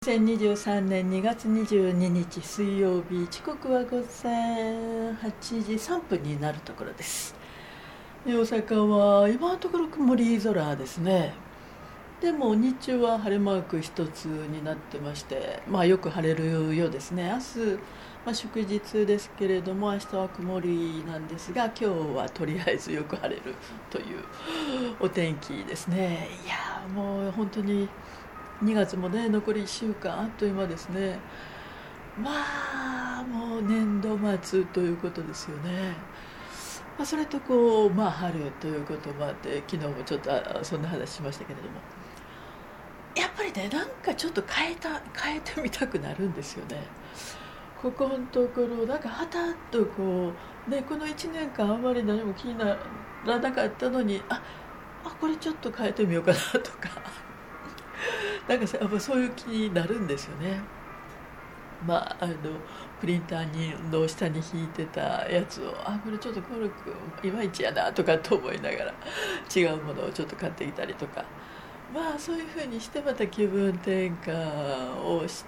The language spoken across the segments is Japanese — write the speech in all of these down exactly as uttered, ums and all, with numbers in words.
にせんにじゅうさんねんにがつにじゅうににち水曜日、時刻は午前はちじさんぷんになるところです。で大阪は今のところ曇り空ですね。でも日中は晴れマーク一つになってまして、まあ、よく晴れるようですね。明日、まあ、祝日ですけれども明日は曇りなんですが、今日はとりあえずよく晴れるというお天気ですね。いやもう本当ににがつもね残りいっしゅうかんあっという間ですね。まあもう年度末ということですよね。まあ、それとこう、まあ、春ということもあって昨日もちょっとあそんな話しましたけれども、やっぱりねなんかちょっと変えた変えてみたくなるんですよね。ここのところなんかはたっとこうねこのいちねんかんあんまり何も気にならなかったのに、ああこれちょっと変えてみようかなとかなんかさやっぱそういう気になるんですよね。まああのプリンターにの下に引いてたやつを、あこれちょっとコルクいまいちやなとかと思いながら違うものをちょっと買ってきたりとか、まあそういうふうにしてまた気分転換をして、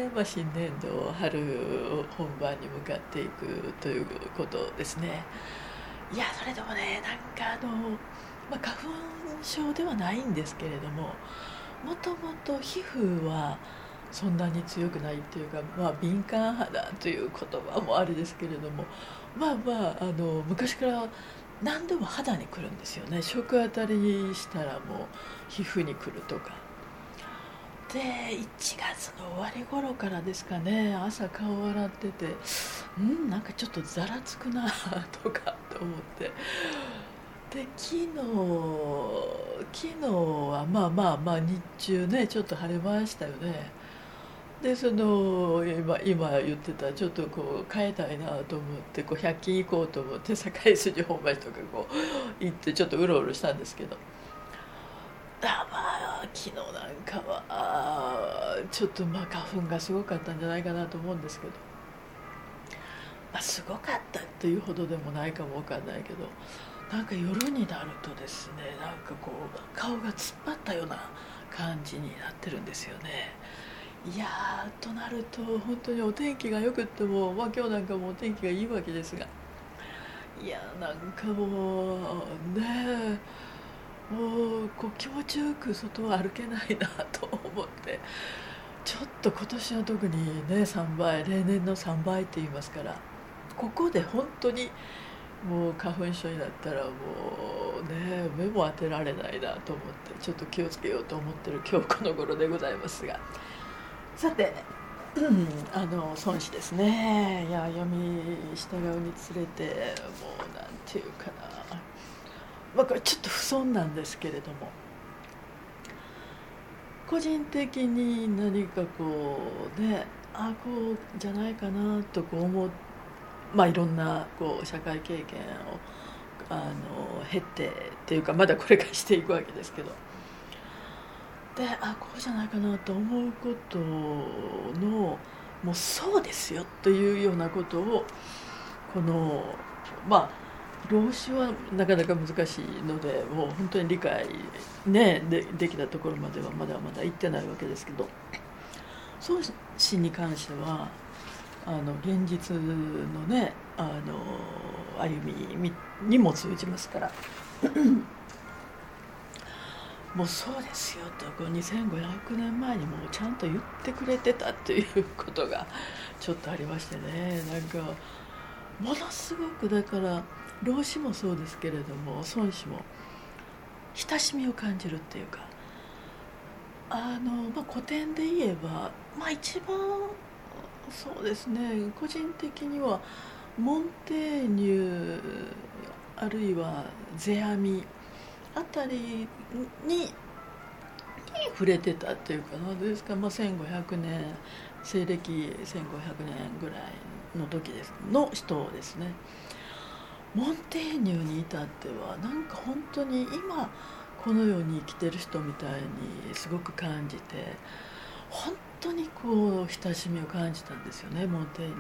まあ、新年度春本番に向かっていくということですね。いやそれでもねなんかあの、まあ、花粉症ではないんですけれども、もともと皮膚はそんなに強くないっていうか、まあ、敏感肌という言葉もあれですけれども、まあまああの昔から何でも肌に来るんですよね。食当たりしたらもう皮膚に来るとかで、いちがつの終わり頃からですかね、朝顔洗っててんなんかちょっとざらつくなとかと思って、で昨日昨日はまあまあまあ日中ねちょっと晴れましたよね。でその今今言ってたちょっとこう変えたいなと思ってこうひゃく均行こうと思って堺筋本町とかこう行ってちょっとうろうろしたんですけど、あまあ昨日なんかはあちょっとまあ花粉がすごかったんじゃないかなと思うんですけど、まあ、すごかったというほどでもないかもわかんないけど、なんか夜になるとですねなんかこう顔が突っ張ったような感じになってるんですよね。いやーとなると本当にお天気がよくっても、まあ、今日なんかもお天気がいいわけですが、いやなんかもうねもうこう気持ちよく外を歩けないなと思って、ちょっと今年は特にねさんばい例年のさんばいって言いますから、ここで本当にもう花粉症になったらもうね目も当てられないなと思ってちょっと気をつけようと思ってる今日この頃でございますが、さて、うん、あの孫子ですね。いや読み従うにつれてもうなんていうかな、まあ、これちょっと不損なんですけれども、個人的に何かこうねあこうじゃないかなとこう思う、まあいろんなこう社会経験をあの経てっていうかまだこれからしていくわけですけど、であこうじゃないかなと思うことのもうそうですよというようなことをこのまあ老子はなかなか難しいのでもう本当に理解、ね、で, できたところまではまだまだ行ってないわけですけど、孫子に関してはあの現実のねあの歩みにも通じますからもうそうですよとこうにせんごひゃくねんまえにもうちゃんと言ってくれてたっていうことがちょっとありましてね、なんかものすごくだから老子もそうですけれども孫子も親しみを感じるっていうか、あの、まあ、古典で言えば、まあ、一番そうですね個人的にはモンテーニュあるいは世阿弥あたりに触れてたっていうかなですか、まあ、せんごひゃくねん西暦せんごひゃくねんぐらいの時ですの人ですね。モンテーニュに至ってはなんか本当に今この世に生きてる人みたいにすごく感じて、本当にこう親しみを感じたんですよねモンテーニュに。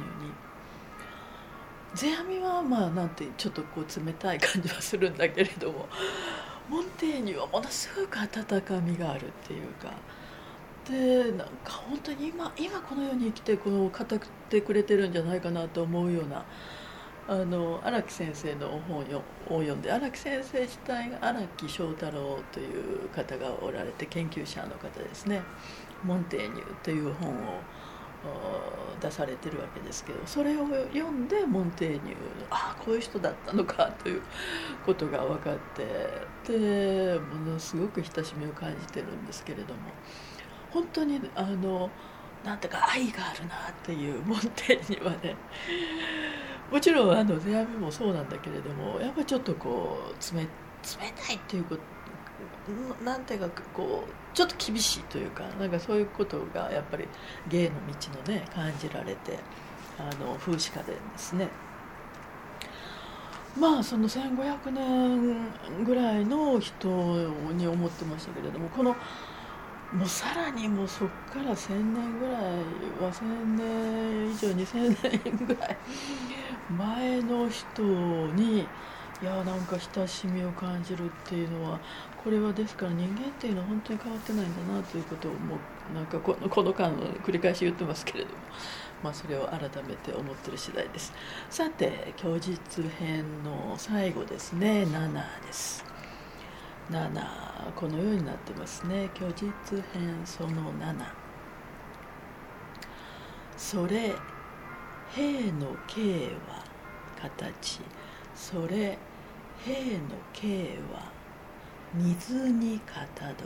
世阿弥はまあなんてちょっとこう冷たい感じはするんだけれども、モンテーニュはものすごく温かみがあるっていうか、 でなんか本当に今今この世に生きてこの語ってくれてるんじゃないかなと思うようなあの荒木先生の本を読んで、荒木先生自体が荒木正太郎という方がおられて、研究者の方ですね。モンテーニュという本を出されてるわけですけど、それを読んでモンテーニュああこういう人だったのかということが分かって、でものすごく親しみを感じてるんですけれども、本当にあのなんてか愛があるなっていうモンテーニュはね、もちろんあの手編みもそうなんだけれども、やっぱりちょっとこう冷冷たいっていうこと、なんていうかこうちょっと厳しいというか、なんかそういうことがやっぱり芸の道のね感じられて、あの風刺家電ですね。まあそのせんごひゃくねんぐらいの人に思ってましたけれども、このもうさらにもうそっからせんねんぐらいはせんねん以上にせんねんぐらい前の人にいやなんか親しみを感じるっていうのは、これはですから人間っていうのは本当に変わってないんだなということをもうなんかこのこの間繰り返し言ってますけれども、まあそれを改めて思ってる次第です。さて虚実編の最後ですね、ななです。ななこのようになってますね。虚実編そのなな、それ兵の形は形、それ兵の形は水にかたどる、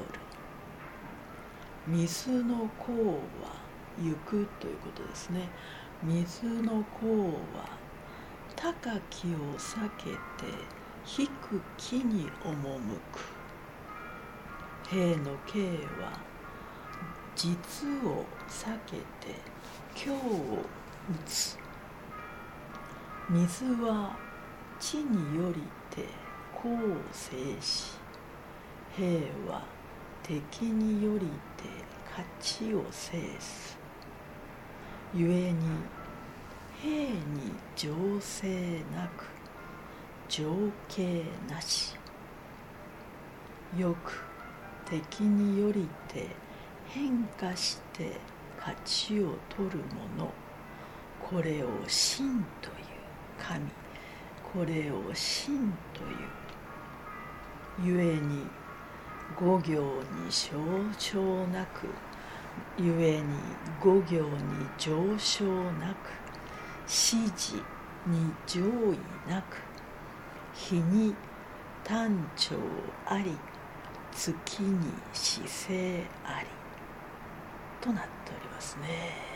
水の甲は行くということですね。水の甲は高きを避けて低く木に赴く、兵の形は実を避けて強を打つ、水は地によりて功を制し、兵は敵によりて勝ちを制す。ゆえに兵に情勢なく情景なし、よく敵によりて変化して勝ちを取るもの、これを神という。神、これを神という。ゆえに五行に象徴なく、ゆえに五行に上昇なく、指示に上位なく、日に単調あり、月に姿勢ありとなっておりますね。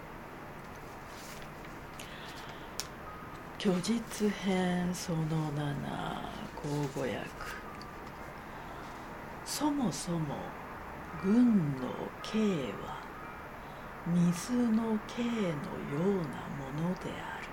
虚実編そのなな口語訳。そもそも軍の形は水の形のようなものである。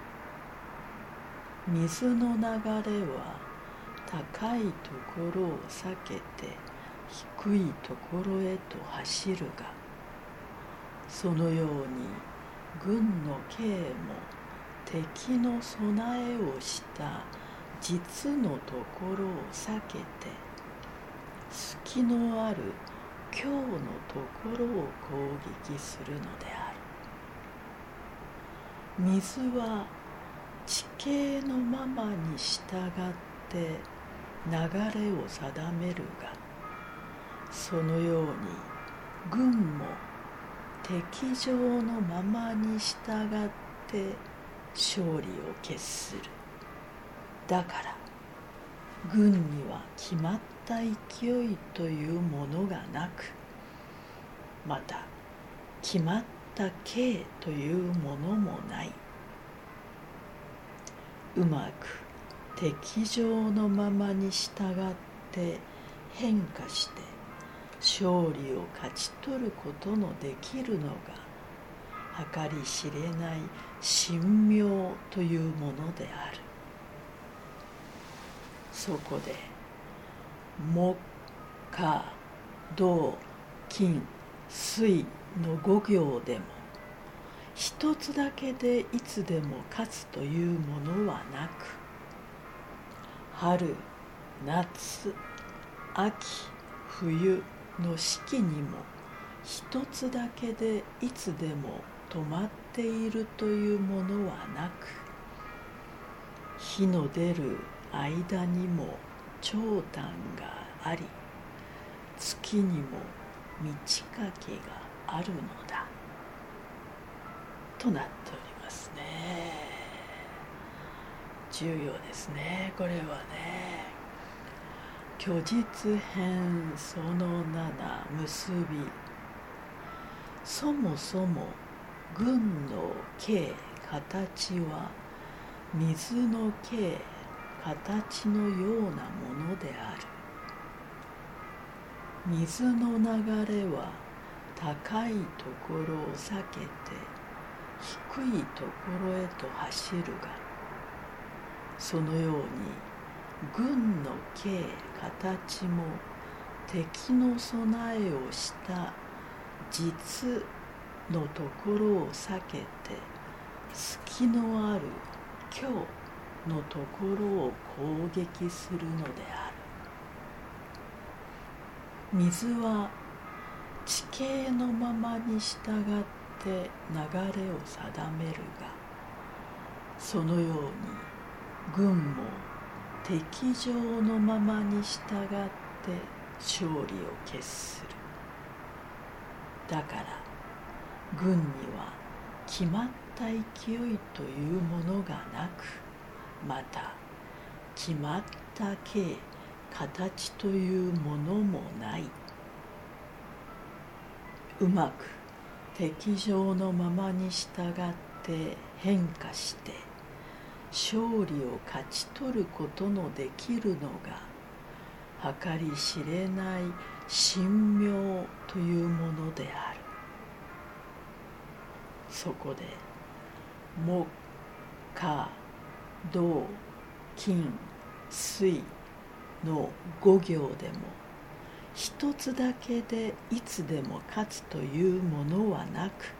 水の流れは高いところを避けて低いところへと走るが、そのように軍の形も敵の備えをした実のところを避けて隙のある強のところを攻撃するのである。水は地形のままに従って流れを定めるが、そのように軍も敵情のままに従って勝利を決する。だから軍には決まった勢いというものがなく、また決まった形というものもない。うまく敵情のままに従って変化して勝利を勝ち取ることのできるのが計り知れない神妙というものである。そこで木火土金水の五行でも一つだけでいつでも勝つというものはなく、春夏秋冬の四季にも一つだけでいつでも止まっているというものはなく、日の出る間にも長短があり、月にも満ち欠けがあるのだとなっておりますね。重要ですね、これはね。虚実編そのなな結び。そもそも群の形形は水の形形のようなものである。水の流れは高いところを避けて低いところへと走るが、そのように群の形形も敵の備えをした実のところを避けて隙のある虚のところを攻撃するのである。水は地形のままに従って流れを定めるが、そのように軍も敵情のままに従って勝利を決する。だから軍には決まった勢いというものがなく、また決まった形形というものもない。うまく敵情のままに従って変化して勝利を勝ち取ることのできるのが計り知れない神妙というものである。そこで木火土金水の五行でも一つだけでいつでも勝つというものはなく、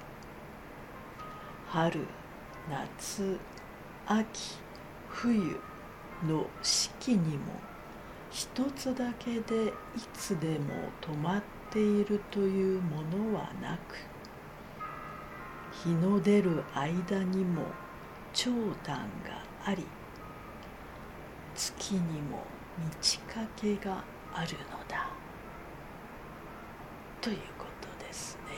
春夏秋冬の四季にも一つだけでいつでも止まっているというものはなく、日の出る間にも長短があり、月にも満ち欠けがあるのだということですね。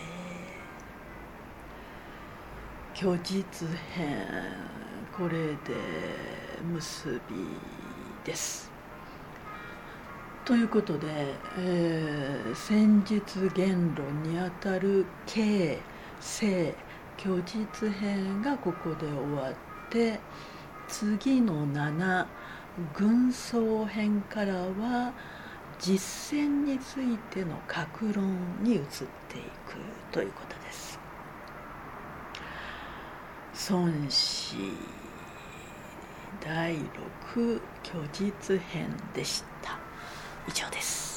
虚実編、これで結びです。ということで、えー、戦術言論にあたる形勢虚実編がここで終わって、次のなな軍曹編からは実戦についての各論に移っていくということです。孫子だいろく虚実編でした。以上です。